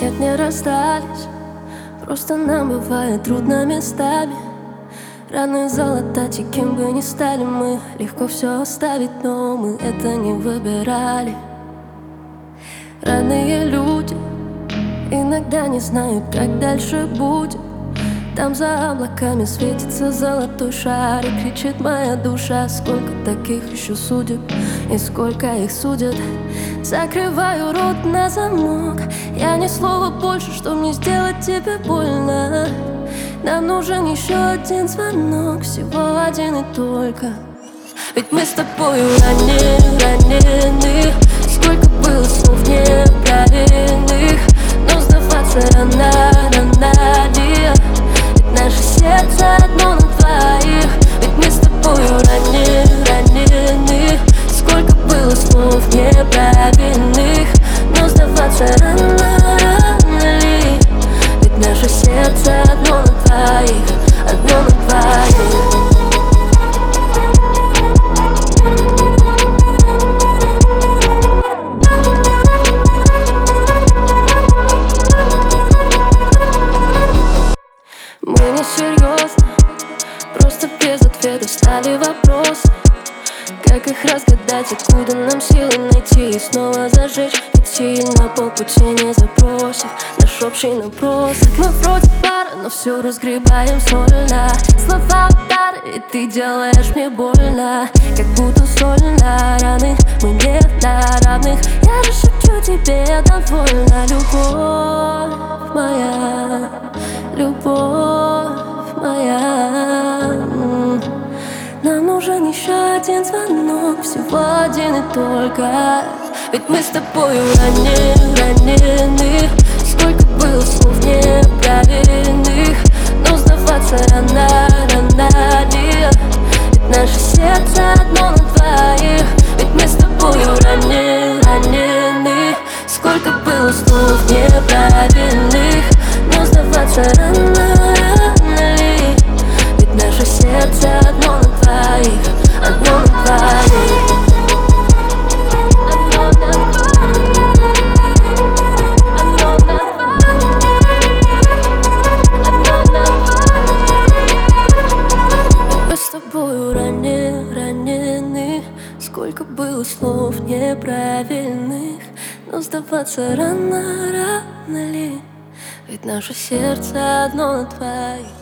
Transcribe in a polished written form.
Нет, не расстались, просто нам бывает трудно местами. Раны золотать, и кем бы ни стали мы, легко все оставить, но мы это не выбирали. Родные люди иногда не знают, как дальше будет. Там за облаками светится золотой шар, и кричит моя душа: сколько таких еще судеб, и сколько их судят. Закрываю рот на замок, я ни слова больше, чтоб не сделать тебе больно. Нам нужен еще один звонок, всего один и только. Ведь мы с тобою ранены, сколько было слов неправильных, но сдаваться рано ли. Ведь наше сердце одно на двоих. Ведь мы с тобою ранены, сколько было слов неправильных, но сдаваться рано ли. Ведь наше сердце одно на двоих, одно на двоих. Мы не серьезно, просто без ответа стали вопросы. Как их разгадать, откуда нам силы найти и снова зажечь? Ведь сильно по пути не забросив наш общий набросок. Мы вроде пара, но все разгребаем сольно. Слова удары, и ты делаешь мне больно, как будто соль на раны. Мы не на равных, я же шепчу тебе довольно. Любовь моя, любовь моя. Нам нужен еще один звонок, всего один и только. Ведь мы с тобою ранены, сколько было слов неправильных, но сдаваться рано ли. Ведь наше сердце одно на двоих. Ведь мы с тобою ранены, сколько было слов неправильных, но сдаваться рано ли. Ведь наше сердце одно на двоих, одно на двоих. Мы с тобою ранены, сколько было слов неправильных, но сдаваться рано ли. Ведь наше сердце одно на двоих.